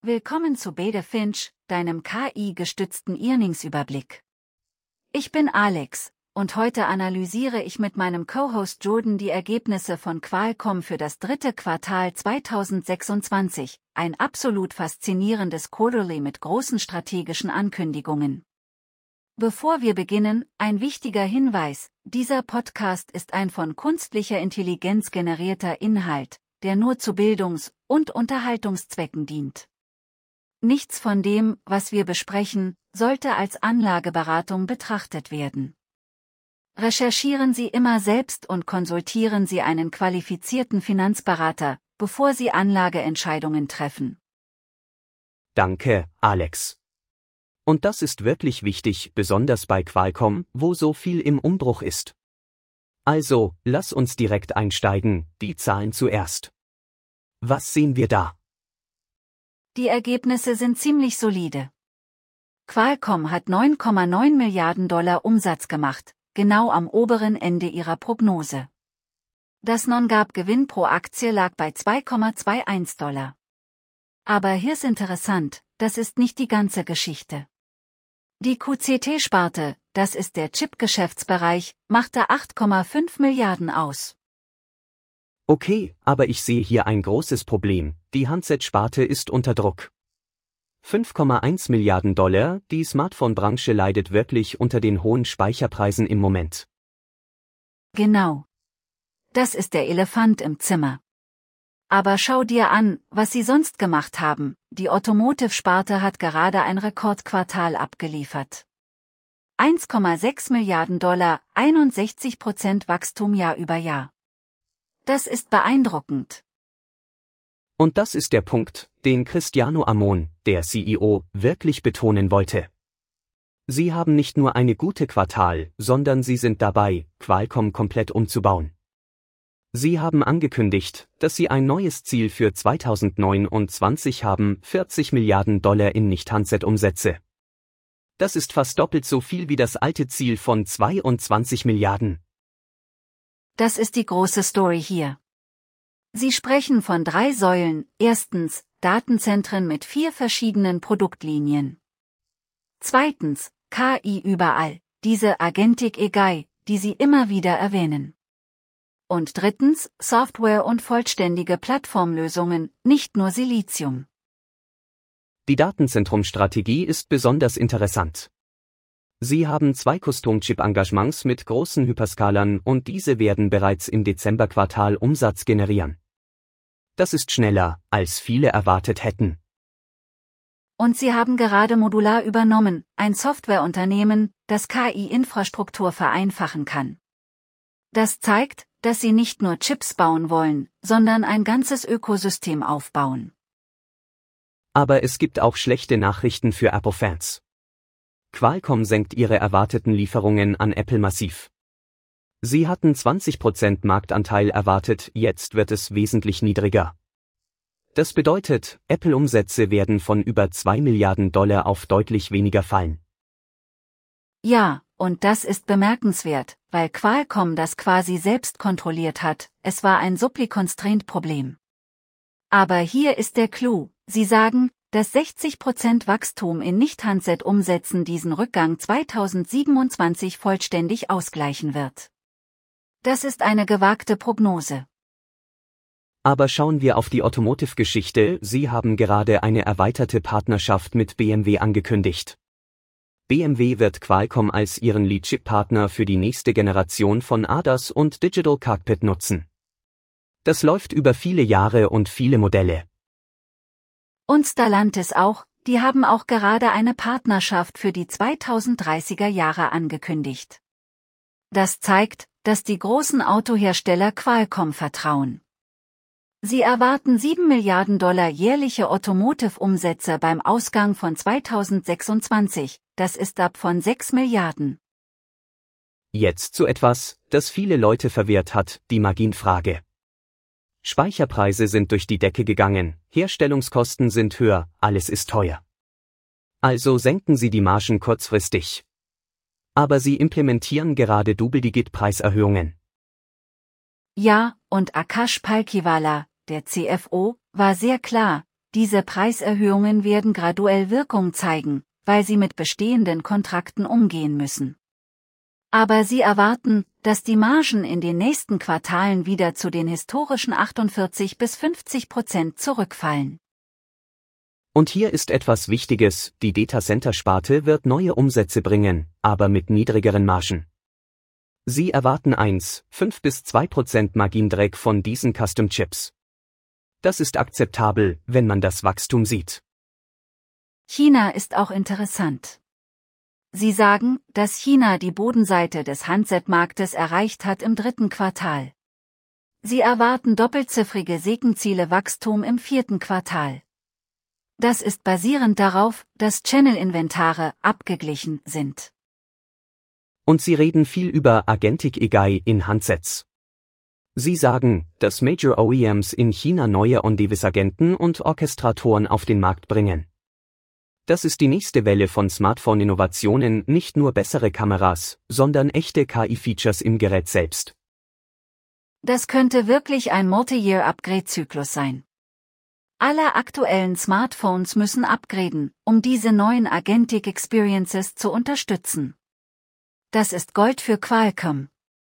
Willkommen zu Bede Finch, deinem KI-gestützten Earningsüberblick. Ich bin Alex, und heute analysiere ich mit meinem Co-Host Jordan die Ergebnisse von Qualcomm für das dritte Quartal 2026, ein absolut faszinierendes Quarterly mit großen strategischen Ankündigungen. Bevor wir beginnen, ein wichtiger Hinweis: Dieser Podcast ist ein von künstlicher Intelligenz generierter Inhalt, der nur zu Bildungs- und Unterhaltungszwecken dient. Nichts von dem, was wir besprechen, sollte als Anlageberatung betrachtet werden. Recherchieren Sie immer selbst und konsultieren Sie einen qualifizierten Finanzberater, bevor Sie Anlageentscheidungen treffen. Danke, Alex. Und das ist wirklich wichtig, besonders bei Qualcomm, wo so viel im Umbruch ist. Also, lass uns direkt einsteigen, die Zahlen zuerst. Was sehen wir da? Die Ergebnisse sind ziemlich solide. Qualcomm hat $9,9 Milliarden Umsatz gemacht, genau am oberen Ende ihrer Prognose. Das Non-GAAP-Gewinn pro Aktie lag bei $2,21. Aber hier ist interessant, das ist nicht die ganze Geschichte. Die QCT-Sparte, das ist der Chip-Geschäftsbereich, machte 8,5 Milliarden aus. Okay, aber ich sehe hier ein großes Problem, die Handset-Sparte ist unter Druck. 5,1 Milliarden $, die Smartphone-Branche leidet wirklich unter den hohen Speicherpreisen im Moment. Genau. Das ist der Elefant im Zimmer. Aber schau dir an, was sie sonst gemacht haben, die Automotive-Sparte hat gerade ein Rekordquartal abgeliefert. 1,6 Milliarden $, 61% Wachstum Jahr über Jahr. Das ist beeindruckend. Und das ist der Punkt, den Cristiano Amon, der CEO, wirklich betonen wollte. Sie haben nicht nur eine gute Quartal, sondern sie sind dabei, Qualcomm komplett umzubauen. Sie haben angekündigt, dass sie ein neues Ziel für 2029 haben, 40 Milliarden $ in Nicht-Handset-Umsätze. Das ist fast doppelt so viel wie das alte Ziel von 22 Milliarden. Das ist die große Story hier. Sie sprechen von 3 Säulen: Erstens, Datenzentren mit 4 verschiedenen Produktlinien. Zweitens, KI überall, diese Agentic AI, die Sie immer wieder erwähnen. Und drittens, Software und vollständige Plattformlösungen, nicht nur Silizium. Die Datenzentrumstrategie ist besonders interessant. Sie haben 2 Custom-Chip-Engagements mit großen Hyperscalern und diese werden bereits im Dezember-Quartal Umsatz generieren. Das ist schneller, als viele erwartet hätten. Und sie haben gerade Modular übernommen, ein Softwareunternehmen, das KI-Infrastruktur vereinfachen kann. Das zeigt, dass sie nicht nur Chips bauen wollen, sondern ein ganzes Ökosystem aufbauen. Aber es gibt auch schlechte Nachrichten für Apple-Fans. Qualcomm senkt ihre erwarteten Lieferungen an Apple massiv. Sie hatten 20% Marktanteil erwartet, jetzt wird es wesentlich niedriger. Das bedeutet, Apple-Umsätze werden von über 2 Milliarden $ auf deutlich weniger fallen. Ja, und das ist bemerkenswert, weil Qualcomm das quasi selbst kontrolliert hat, es war ein Supply-Constraint-Problem. Aber hier ist der Clou: Sie sagen, dass 60% Wachstum in Nicht-Handset-Umsätzen diesen Rückgang 2027 vollständig ausgleichen wird. Das ist eine gewagte Prognose. Aber schauen wir auf die Automotive-Geschichte, sie haben gerade eine erweiterte Partnerschaft mit BMW angekündigt. BMW wird Qualcomm als ihren Lead-Chip-Partner für die nächste Generation von ADAS und Digital Cockpit nutzen. Das läuft über viele Jahre und viele Modelle. Und Stellantis auch, die haben auch gerade eine Partnerschaft für die 2030er Jahre angekündigt. Das zeigt, dass die großen Autohersteller Qualcomm vertrauen. Sie erwarten 7 Milliarden $ jährliche Automotive-Umsätze beim Ausgang von 2026, das ist ab von 6 Milliarden. Jetzt zu etwas, das viele Leute verwirrt hat, die Marginfrage. Speicherpreise sind durch die Decke gegangen, Herstellungskosten sind höher, alles ist teuer. Also senken Sie die Margen kurzfristig. Aber Sie implementieren gerade Double-Digit-Preiserhöhungen. Ja, und Akash Palkhiwala, der CFO, war sehr klar: diese Preiserhöhungen werden graduell Wirkung zeigen, weil sie mit bestehenden Kontrakten umgehen müssen. Aber sie erwarten, dass die Margen in den nächsten Quartalen wieder zu den historischen 48–50% zurückfallen. Und hier ist etwas Wichtiges, die Datacenter-Sparte wird neue Umsätze bringen, aber mit niedrigeren Margen. Sie erwarten 1–5–2% Margindreck von diesen Custom-Chips. Das ist akzeptabel, wenn man das Wachstum sieht. China ist auch interessant. Sie sagen, dass China die Bodenseite des Handset-Marktes erreicht hat im 3. Quartal. Sie erwarten doppelziffrige Sekenziele Wachstum im 4. Quartal. Das ist basierend darauf, dass Channel-Inventare abgeglichen sind. Und sie reden viel über Agentic AI in Handsets. Sie sagen, dass Major OEMs in China neue On-Device-Agenten und Orchestratoren auf den Markt bringen. Das ist die nächste Welle von Smartphone-Innovationen, nicht nur bessere Kameras, sondern echte KI-Features im Gerät selbst. Das könnte wirklich ein Multi-Year-Upgrade-Zyklus sein. Alle aktuellen Smartphones müssen upgraden, um diese neuen Agentic Experiences zu unterstützen. Das ist Gold für Qualcomm.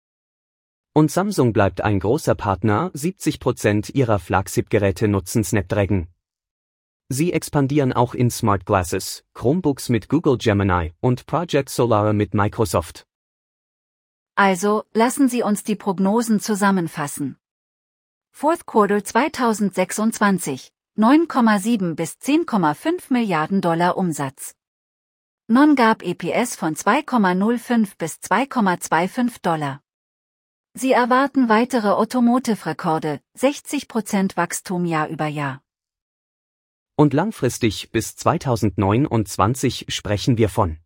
Und Samsung bleibt ein großer Partner, 70% ihrer Flagship-Geräte nutzen Snapdragon. Sie expandieren auch in Smart Glasses, Chromebooks mit Google Gemini und Project Solara mit Microsoft. Also, lassen Sie uns die Prognosen zusammenfassen. Fourth Quarter 2026, 9,7 bis 10,5 Milliarden Dollar Umsatz. Non-GAAP EPS von 2,05 bis 2,25 Dollar. Sie erwarten weitere Automotive-Rekorde, 60% Wachstum Jahr über Jahr. Und langfristig bis 2029 sprechen wir von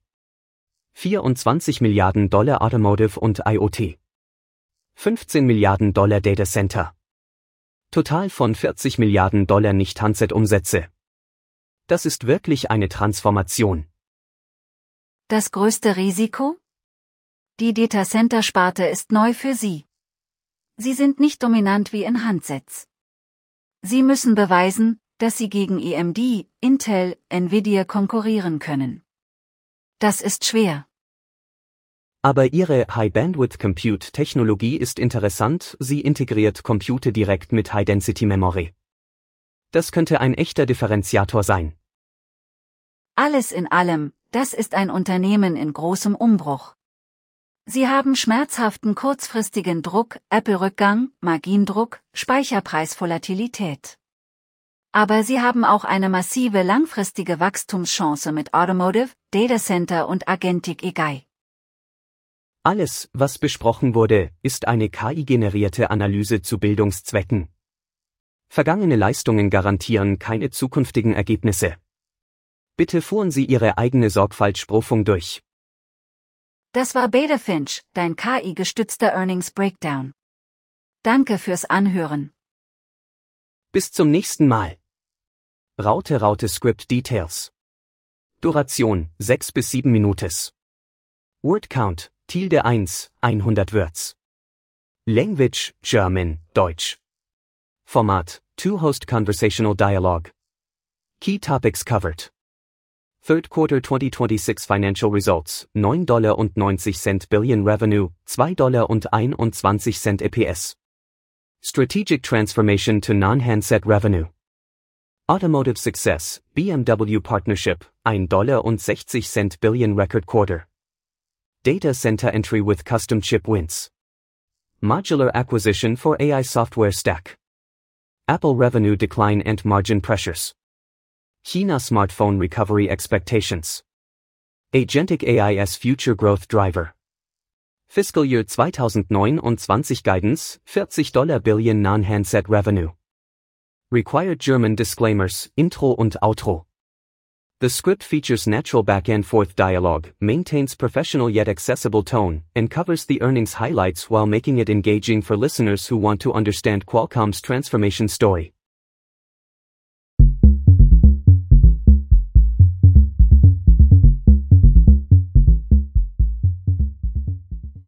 24 Milliarden Dollar Automotive und IoT. 15 Milliarden Dollar Data Center. Total von 40 Milliarden Dollar Nicht-Handset-Umsätze. Das ist wirklich eine Transformation. Das größte Risiko? Die Datacenter-Sparte ist neu für Sie. Sie sind nicht dominant wie in Handsets. Sie müssen beweisen, dass Sie gegen AMD, Intel, Nvidia konkurrieren können. Das ist schwer. Aber ihre High-Bandwidth-Compute-Technologie ist interessant, sie integriert Compute direkt mit High-Density-Memory. Das könnte ein echter Differenziator sein. Alles in allem, das ist ein Unternehmen in großem Umbruch. Sie haben schmerzhaften kurzfristigen Druck, Apple-Rückgang, Margindruck, Speicherpreisvolatilität. Aber sie haben auch eine massive langfristige Wachstumschance mit Automotive, Data Center und Agentic AI. Alles, was besprochen wurde, ist eine KI-generierte Analyse zu Bildungszwecken. Vergangene Leistungen garantieren keine zukünftigen Ergebnisse. Bitte führen Sie Ihre eigene Sorgfaltsprüfung durch. Das war Beta Finch, dein KI-gestützter Earnings Breakdown. Danke fürs Anhören. Bis zum nächsten Mal. Raute Script Details. Duration 6 bis 7 Minuten. Word Count ~1, 100 Words. Language German, Deutsch. Format 2-host conversational dialogue. Key topics covered. Third quarter 2026 financial results, $9.90 billion revenue, $2.21 EPS. Strategic transformation to non-handset revenue. Automotive success, BMW partnership, $1.60 billion record quarter. Data center entry with custom chip wins. Modular acquisition for AI software stack. Apple revenue decline and margin pressures. China smartphone recovery expectations. Agentic AI as future growth driver. Fiscal Year 2029 guidance, $40 billion non-handset revenue. Required German disclaimers, intro und outro. The script features natural back-and-forth dialogue, maintains professional yet accessible tone, and covers the earnings highlights while making it engaging for listeners who want to understand Qualcomm's transformation story.